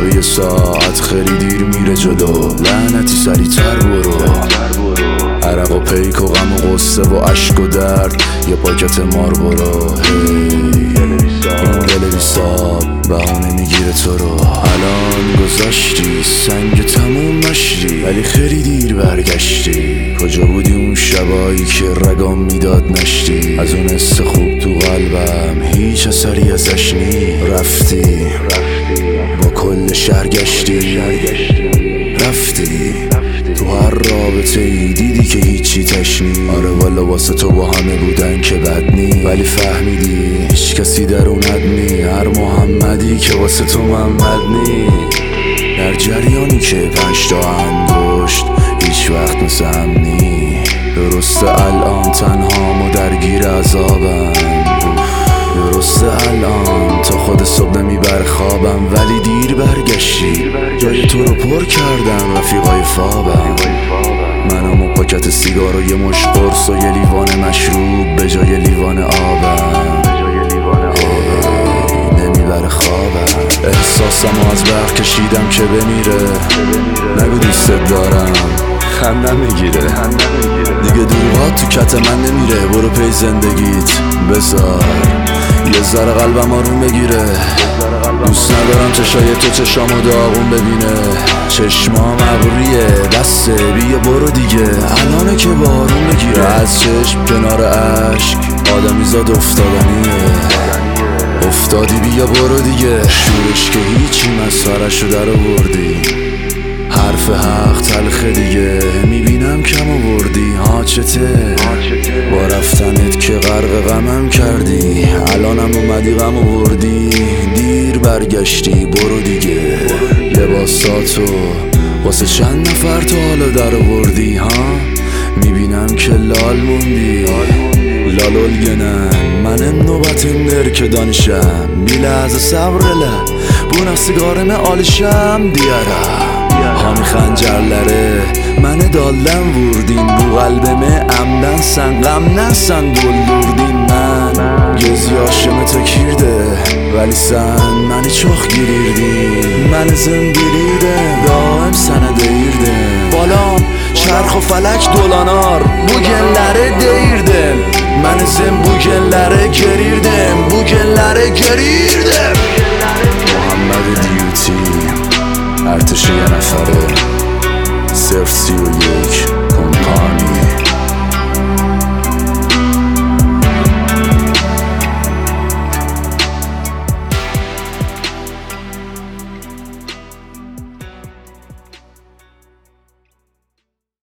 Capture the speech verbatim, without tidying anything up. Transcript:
تو یه ساعت خیلی دیر میره جلو. لعنتی سریع‌تر برو، عرق و پیک و غم و غصه و عشق و درد، یه پاکت مار برو. این دل بی ساب بهونه میگیره تو رو. الان گذاشتی سنگ تموم نشتی، ولی خیلی دیر برگشتی. کجا بودی اون شبایی که رگام میداد نشتی؟ از اون حس خوب تو قلبم هیچ اثری ازش نی. رفتی با کل شهر گشتی، رفتی تو هر رابطه ای دیدی که هیچی تشنی. آره والا واسه تو با همه بودن که بد نی، ولی فهمیدی هیچ کسی درونت نی. هر محمدی که واسه تو محمد نی. در جریانی که پنج تا انگشت هیچ وقت مثل هم نی. درسته الان تنهام و درگیر عذابم، درسته الان تا خود صبح نمیبر خوابم، ولی دیر برگشتی. جای تو رو پر کردم رفیقای فابم. منم و پاکت سیگار و یه مش قرص و یه لیوان مشروب به جای لیوان آبم. نمیبره خوابم. احساسم از برق کشیدم که بمیره. نگو دوست دارم خندم میگیره. دیگه دروغات تو کت من نمیره. برو پی زندگیت بذار یه ذره قلبم آروم بگیره. دوست ندارم چشای تو چشامو داغون ببینه. چشمام ابریه بسه بیا برو دیگه. الانه که بارون بگیره. از چشم کنار عشق آدمیزاد افتادنیه. افتادی بیا برو دیگه. شورش که هیچی مسخره‌شو در آوردی. حرف حق تلخه دیگه. میبینم کم آوردی ها چته. با رفتنت که غرق غمم کردی. الانم اومدی غم آوردی. دیر برگشتی برو دیگه. لباساتو واسه چند نفر تو حالا در آوردی ها. میبینم که لال موندی. لال الگنن من نوبتیم در که دانشم. بیله از صبرله بون سیگارم آلشم دیاره. هامی خنجرلره من دالدم وردین. بو قلبمه عمدن سن غم نسن دلدردین. من گزیاشم تکیرده ولی سن منی چوخ گیریردین. من زن گیریرده دائم سنه دیرده. بالام چرخ و فلک دولانار بوگلره دیردم. من زن بوگلره گریردم. بوگلره گریردم. محمد دیوتی ارتش یه نفره صرف سی و یک